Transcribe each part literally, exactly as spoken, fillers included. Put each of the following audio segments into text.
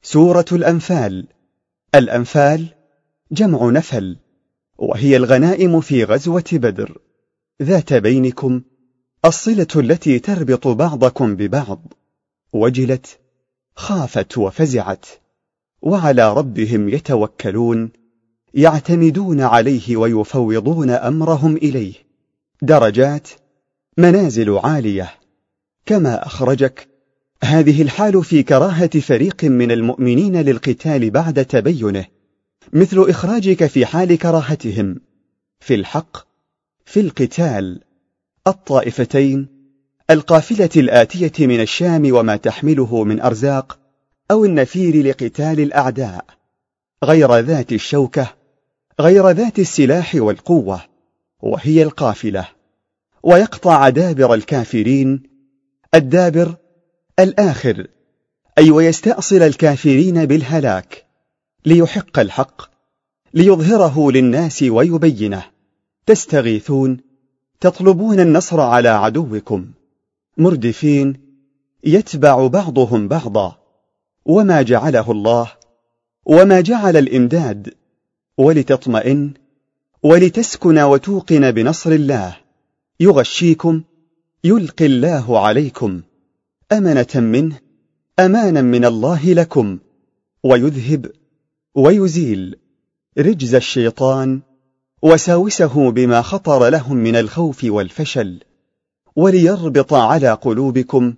سورة الأنفال. الأنفال جمع نفل، وهي الغنائم في غزوة بدر، ذات بينكم، الصلة التي تربط بعضكم ببعض. وجلت، خافت وفزعت، وعلى ربهم يتوكلون، يعتمدون عليه ويفوضون أمرهم إليه. درجات، منازل عالية. كما أخرجك هذه الحال في كراهة فريق من المؤمنين للقتال بعد تبينه، مثل إخراجك في حال كراهتهم في الحق في القتال الطائفتين، القافلة الآتية من الشام وما تحمله من أرزاق، أو النفير لقتال الأعداء، غير ذات الشوكة، غير ذات السلاح والقوة، وهي القافلة. ويقطع دابر الكافرين، الدابر الآخر، أي ويستأصل الكافرين بالهلاك، ليحق الحق، ليظهره للناس ويبينه. تستغيثون، تطلبون النصر على عدوكم، مردفين، يتبع بعضهم بعضا. وما جعله الله، وما جعل الإمداد، ولتطمئن ولتسكن وتوقن بنصر الله. يغشيكم، يلقي الله عليكم أمنة منه، أمانا من الله لكم، ويذهب ويزيل رجز الشيطان وساوسه بما خطر لهم من الخوف والفشل، وليربط على قلوبكم،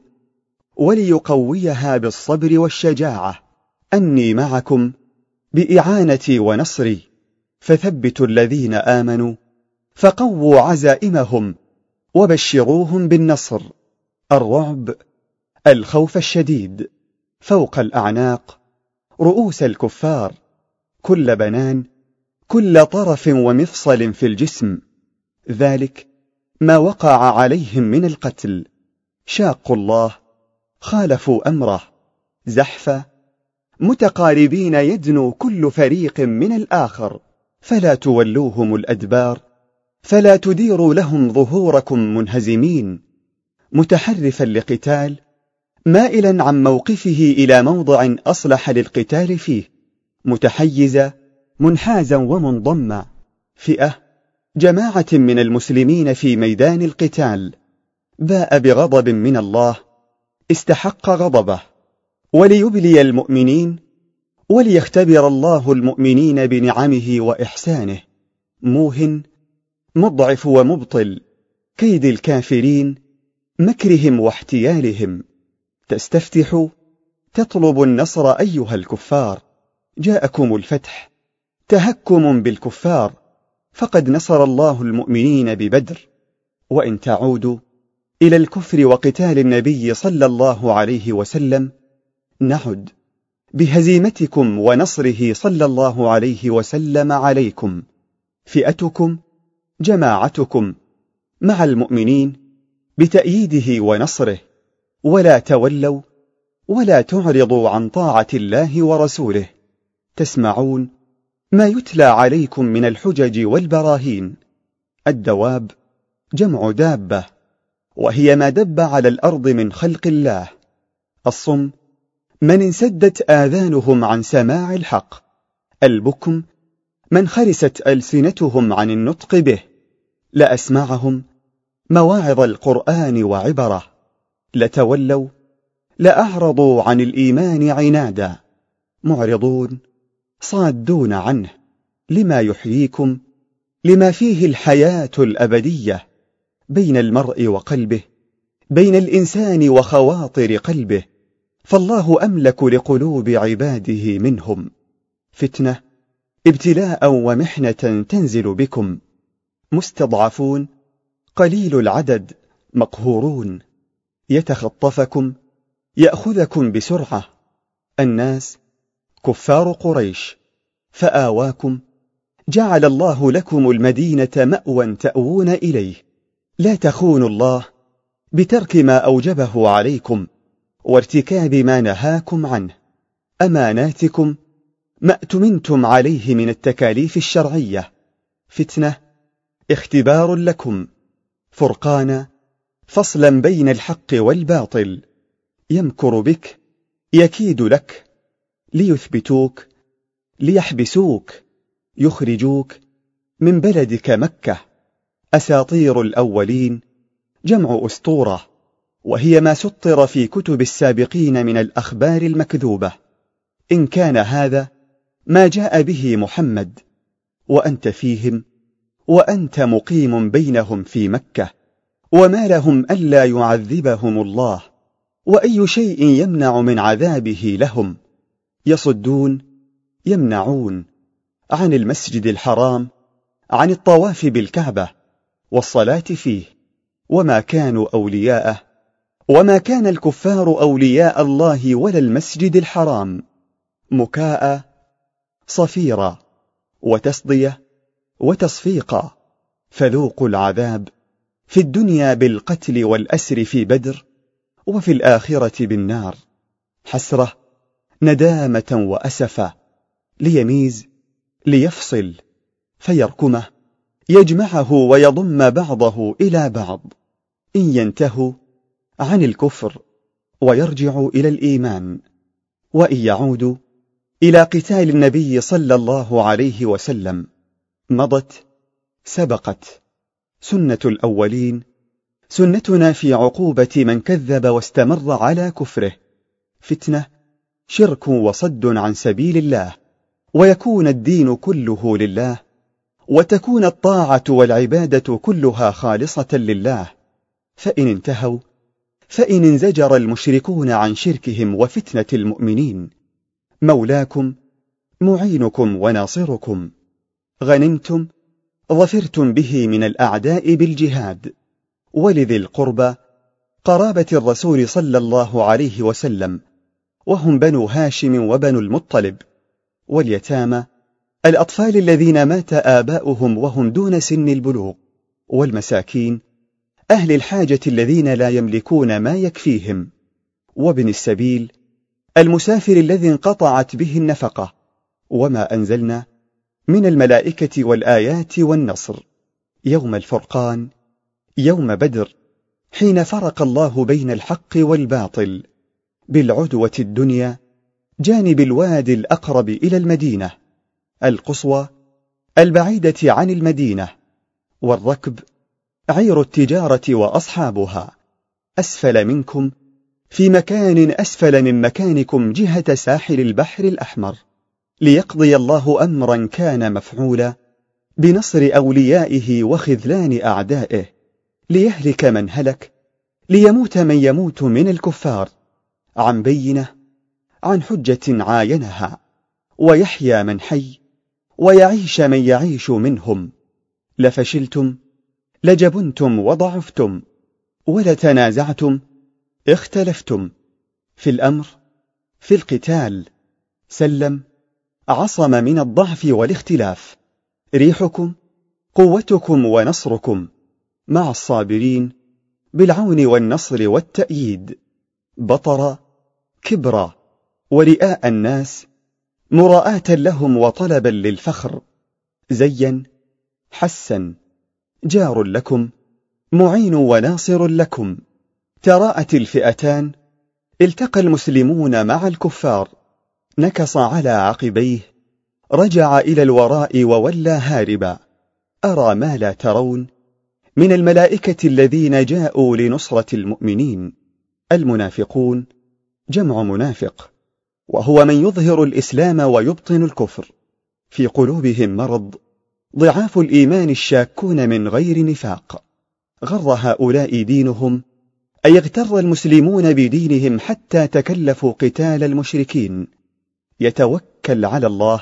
وليقويها بالصبر والشجاعة. أني معكم بإعانتي ونصري، فثبتوا الذين آمنوا، فقووا عزائمهم، وبشروهم بالنصر. الرعب، الخوف الشديد، فوق الأعناق، رؤوس الكفار، كل بنان، كل طرف ومفصل في الجسم. ذلك ما وقع عليهم من القتل، شاقوا الله، خالفوا أمره، زحفا، متقاربين، يدنو كل فريق من الآخر، فلا تولوهم الأدبار، فلا تديروا لهم ظهوركم منهزمين. متحرفا لقتال، مائلا عن موقفه إلى موضع أصلح للقتال فيه، متحيزا، منحازا ومنضما. فئة، جماعة من المسلمين في ميدان القتال، باء بغضب من الله، استحق غضبه، وليبلي المؤمنين، وليختبر الله المؤمنين بنعمه وإحسانه. موهن، مضعف ومبطل، كيد الكافرين، مكرهم واحتيالهم. تستفتح، تطلب النصر أيها الكفار، جاءكم الفتح، تهكم بالكفار، فقد نصر الله المؤمنين ببدر. وإن تعودوا إلى الكفر وقتال النبي صلى الله عليه وسلم، نعد بهزيمتكم ونصره صلى الله عليه وسلم عليكم. فئتكم، جماعتكم، مع المؤمنين بتأييده ونصره، ولا تولوا ولا تعرضوا عن طاعة الله ورسوله. تسمعون ما يتلى عليكم من الحجج والبراهين. الدواب جمع دابة، وهي ما دب على الأرض من خلق الله. الصم، من انسدت آذانهم عن سماع الحق. البكم، من خرست ألسنتهم عن النطق به. لأسمعهم مواعظ القرآن وعبره، لتولوا، لأعرضوا عن الإيمان عنادا. معرضون، صادون عنه، لما يحييكم، لما فيه الحياة الأبدية، بين المرء وقلبه، بين الإنسان وخواطر قلبه، فالله أملك لقلوب عباده منهم. فتنة، ابتلاء ومحنة تنزل بكم. مستضعفون، قليل العدد، مقهورون. يتخطفكم، يأخذكم بسرعة. الناس، كفار قريش، فآواكم، جعل الله لكم المدينة مأوى تأوون إليه. لا تخونوا الله بترك ما أوجبه عليكم، وارتكاب ما نهاكم عنه. أماناتكم، ما أتمنتم عليه من التكاليف الشرعية. فتنة، اختبار لكم. فرقانا، فصلا بين الحق والباطل. يمكر بك، يكيد لك، ليثبتوك، ليحبسوك، يخرجوك من بلدك مكة. أساطير الأولين جمع أسطورة، وهي ما سطر في كتب السابقين من الأخبار المكذوبة. إن كان هذا ما جاء به محمد وأنت فيهم، وأنت مقيم بينهم في مكة، وما لهم ألا يعذبهم الله، وأي شيء يمنع من عذابه لهم؟ يصدون، يمنعون عن المسجد الحرام، عن الطواف بالكعبة والصلاة فيه، وما كانوا أولياءه، وما كان الكفار أولياء الله ولا المسجد الحرام. مكاء، صفيرا، وتصدية، وتصفيقا. فذوقوا العذاب في الدنيا بالقتل والأسر في بدر، وفي الآخرة بالنار. حسرة، ندامة وأسفة، ليميز، ليفصل، فيركمه، يجمعه ويضم بعضه إلى بعض. إن ينتهوا عن الكفر ويرجعوا إلى الإيمان، وإن يعودوا إلى قتال النبي صلى الله عليه وسلم، مضت، سبقت سنة الأولين، سنتنا في عقوبة من كذب واستمر على كفره. فتنة، شرك وصد عن سبيل الله، ويكون الدين كله لله، وتكون الطاعة والعبادة كلها خالصة لله. فإن انتهوا، فإن انزجر المشركون عن شركهم وفتنة المؤمنين، مولاكم، معينكم وناصركم. غنمتم، ظفرتم به من الأعداء بالجهاد. ولذي القربى، قرابة الرسول صلى الله عليه وسلم، وهم بنو هاشم وبنو المطلب. واليتامى، الأطفال الذين مات آباؤهم وهم دون سن البلوغ. والمساكين، أهل الحاجة الذين لا يملكون ما يكفيهم. وابن السبيل، المسافر الذي انقطعت به النفقة. وما أنزلنا من الملائكة والآيات والنصر. يوم الفرقان، يوم بدر، حين فرق الله بين الحق والباطل، بالعدوة الدنيا، جانب الوادي الأقرب إلى المدينة، القصوى البعيدة عن المدينة. والركب، عير التجارة وأصحابها، أسفل منكم، في مكان أسفل من مكانكم جهة ساحل البحر الأحمر، ليقضي الله أمرا كان مفعولا، بنصر أوليائه وخذلان أعدائه، ليهلك من هلك، ليموت من يموت من الكفار عن بينة، عن حجة عاينها، ويحيى من حي، ويعيش من يعيش منهم. لفشلتم، لجبنتم وضعفتم، ولتنازعتم، اختلفتم، في الأمر، في القتال. سلم، عصم من الضعف والاختلاف. ريحكم، قوتكم ونصركم، مع الصابرين، بالعون والنصر والتأييد. بطر، كبرا، ورئاء الناس، مراءة لهم وطلبا للفخر. زين، حسن، جار لكم، معين وناصر لكم. تراءت الفئتان، التقى المسلمون مع الكفار، نكص على عقبيه، رجع إلى الوراء وولى هاربا. أرى ما لا ترون من الملائكة الذين جاءوا لنصرة المؤمنين. المنافقون، جمع منافق، وهو من يظهر الإسلام ويبطن الكفر، في قلوبهم مرض، ضعاف الإيمان الشاكون من غير نفاق. غر هؤلاء دينهم، أي اغتر المسلمون بدينهم حتى تكلفوا قتال المشركين. يتوكل على الله،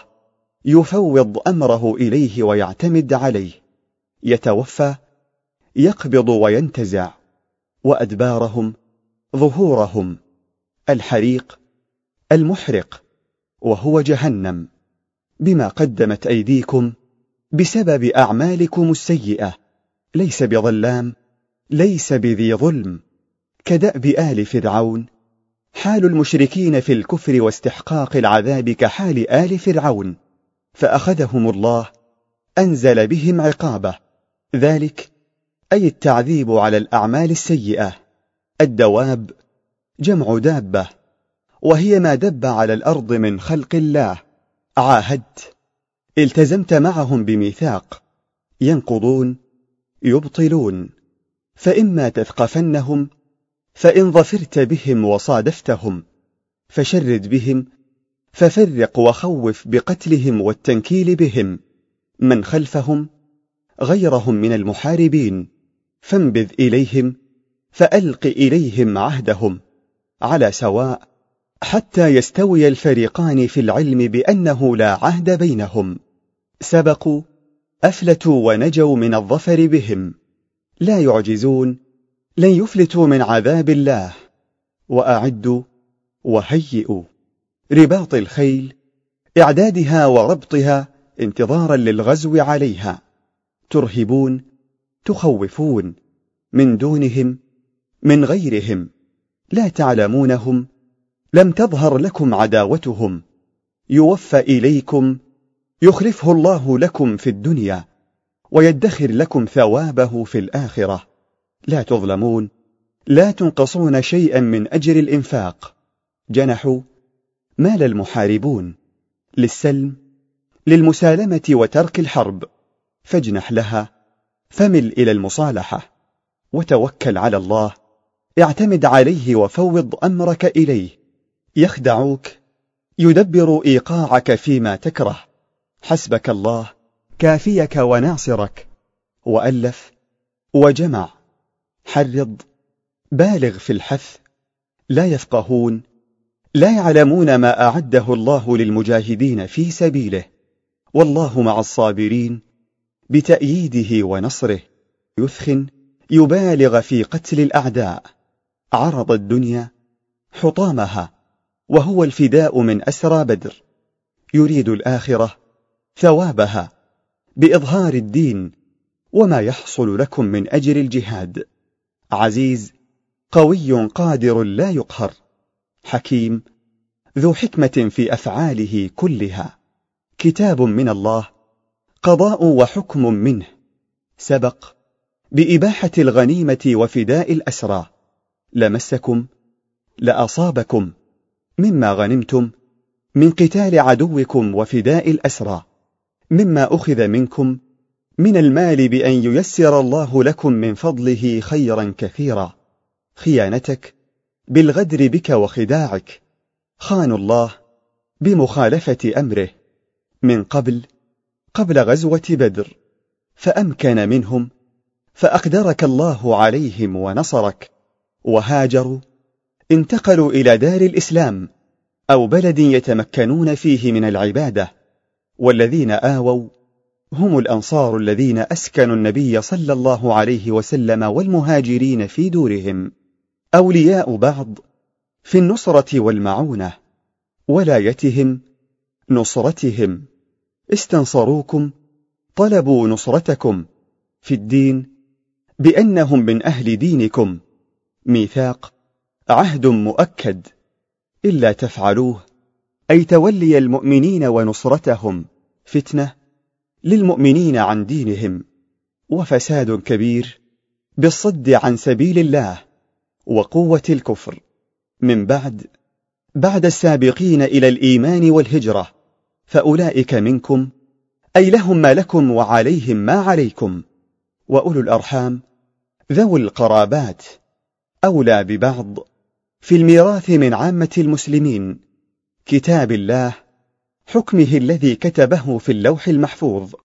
يفوض أمره إليه ويعتمد عليه، يتوفى، يقبض وينتزع. وأدبارهم، ظهورهم، الحريق، المحرق، وهو جهنم، بما قدمت أيديكم، بسبب أعمالكم السيئة. ليس بظلام، ليس بذي ظلم، كدأب آل فرعون. حال المشركين في الكفر واستحقاق العذاب كحال آل فرعون، فأخذهم الله، أنزل بهم عقابه. ذلك أي التعذيب على الأعمال السيئة. الدواب، جمع دابة، وهي ما دب على الأرض من خلق الله. عاهدت، التزمت معهم بميثاق، ينقضون يبطلون. فإما تثقفنهم، فإن ظفرت بهم وصادفتهم فشرد بهم، ففرق وخوف بقتلهم والتنكيل بهم من خلفهم غيرهم من المحاربين، فانبذ إليهم فألق إليهم عهدهم على سواء، حتى يستوي الفريقان في العلم بأنه لا عهد بينهم. سبقوا أفلتوا ونجوا من الظفر بهم، لا يعجزون، لن يفلتوا من عذاب الله. وأعدوا وهيئوا، رباط الخيل، إعدادها وربطها انتظارا للغزو عليها. ترهبون، تخوفون، من دونهم، من غيرهم، لا تعلمونهم، لم تظهر لكم عداوتهم. يوفى إليكم، يخلفه الله لكم في الدنيا، ويدخر لكم ثوابه في الآخرة. لا تظلمون، لا تنقصون شيئا من أجر الإنفاق. جنحوا، مال المحاربون للسلم، للمسالمة وترك الحرب، فاجنح لها، فمل إلى المصالحة، وتوكل على الله، اعتمد عليه وفوض أمرك إليه. يخدعوك، يدبر إيقاعك فيما تكره، حسبك الله كافيك وناصرك. وألف وجمع، حرض، بالغ في الحث. لا يفقهون، لا يعلمون ما أعده الله للمجاهدين في سبيله، والله مع الصابرين بتأييده ونصره. يثخن، يبالغ في قتل الأعداء. عرض الدنيا حطامها، وهو الفداء من أسرى بدر. يريد الآخرة ثوابها بإظهار الدين، وما يحصل لكم من أجر الجهاد. عزيز، قوي، قادر، لا يقهر. حكيم، ذو حكمة في أفعاله كلها. كتاب من الله، قضاء وحكم منه. سبق بإباحة الغنيمة وفداء الأسرى. لمسكم، لأصابكم مما غنمتم من قتال عدوكم وفداء الأسرى، مما أخذ منكم من المال بأن ييسر الله لكم من فضله خيرا كثيرا. خيانتك بالغدر بك وخداعك. خانوا الله بمخالفة أمره من قبل قبل غزوة بدر، فأمكن منهم، فأقدرك الله عليهم ونصرك. وهاجروا، انتقلوا إلى دار الإسلام أو بلد يتمكنون فيه من العبادة. والذين آووا هم الأنصار الذين أسكنوا النبي صلى الله عليه وسلم والمهاجرين في دورهم، أولياء بعض في النصرة والمعونة، ولايتهم نصرتهم. استنصروكم، طلبوا نصرتكم في الدين بأنهم من أهل دينكم. ميثاق، عهد مؤكد. إلا تفعلوه، أي تولي المؤمنين ونصرتهم، فتنة للمؤمنين عن دينهم، وفساد كبير بالصد عن سبيل الله، وقوة الكفر. من بعد بعد السابقين إلى الإيمان والهجرة، فأولئك منكم، أي لهم ما لكم وعليهم ما عليكم. وأولو الأرحام ذوي القرابات أولى ببعض في الميراث من عامة المسلمين. كتاب الله، حكمه الذي كتبه في اللوح المحفوظ.